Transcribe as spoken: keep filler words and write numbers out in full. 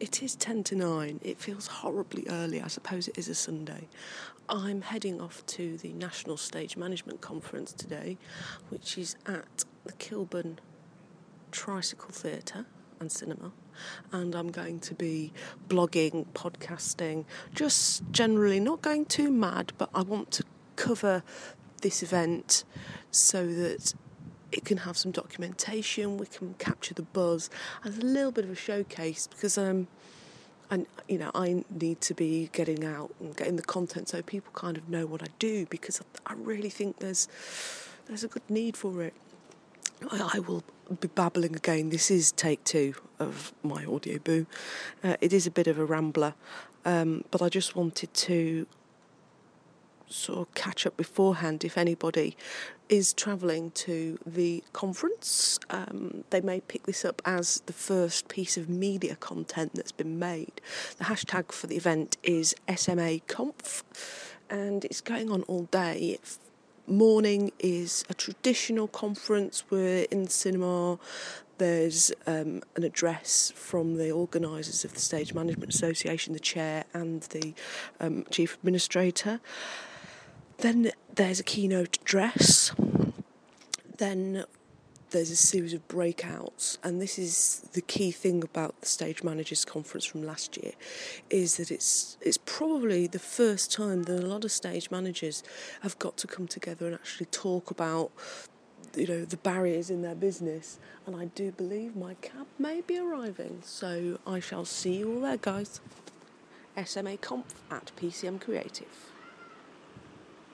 It is ten to nine. It feels horribly early. I suppose it is a Sunday. I'm heading off to the National Stage Management Conference today, which is at the Kilburn Tricycle Theatre and Cinema. And I'm going to be blogging, podcasting, just generally not going too mad, but I want to cover this event so that it can have some documentation, we can capture the buzz, and a little bit of a showcase, because um, and you know, I need to be getting out and getting the content so people kind of know what I do, because I really think there's there's a good need for it. I, I will be babbling again. This is take two of my audio boo. Uh, it is a bit of a rambler, um, but I just wanted to sort of catch up beforehand if anybody is travelling to the conference. Um, they may pick this up as the first piece of media content that's been made. The hashtag for the event is S M A Conf, and it's going on all day. Morning is a traditional conference. We're in the cinema. There's um, an address from the organisers of the Stage Management Association, the chair and the um, chief administrator. Then there's a keynote address. Then there's a series of breakouts, and this is the key thing about the Stage Managers Conference from last year, is that it's it's probably the first time that a lot of stage managers have got to come together and actually talk about, you know, the barriers in their business. And I do believe my cab may be arriving, so I shall see you all there, guys. S M A Conf at P C M Creative.